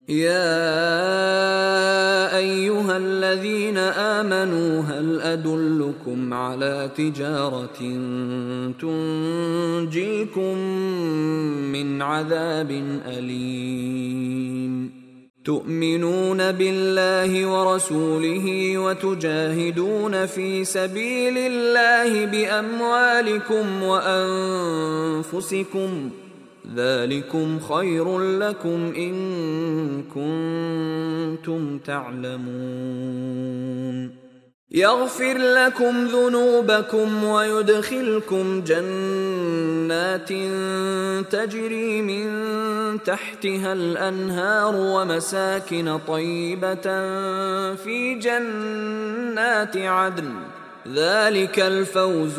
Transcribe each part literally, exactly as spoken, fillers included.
يا أيها الذين آمنوا هل أدلكم على تجارة تنجيكم من عذاب أليم تؤمنون بالله ورسوله وتجاهدون في سبيل الله بأموالكم وأنفسكم ذلكم خير لكم إن كنتم تعلمون يغفر لكم ذنوبكم ويدخلكم جنات تجري من تحتها الأنهار ومساكن طيبة في جنات عدن ذلك الفوز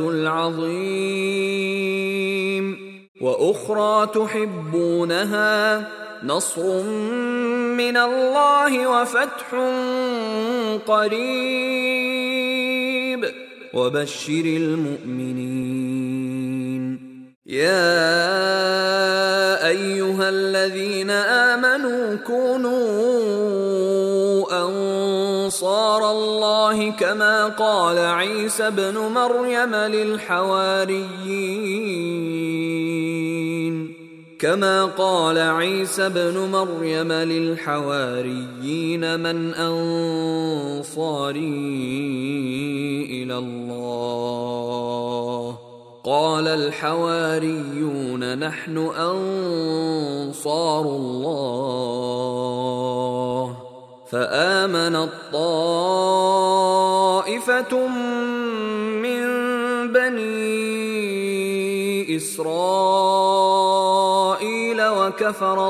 العظيم وأخرى تحبونها نصر من الله وفتح قريب وبشر المؤمنين يا أيها الذين آمنوا كونوا أنصار الله كما قال عيسى ابن مريم للحواريين كما قال عيسى ابن مريم للحواريين من أنصاري إلى الله قال الحواريون نحن أنصار الله فآمنت طائفة من بني إسرائيل وكفرت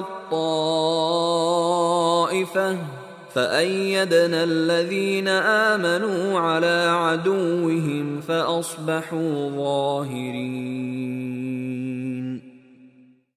طائفة فأيدنا الذين آمنوا على عدوهم فأصبحوا ظاهرين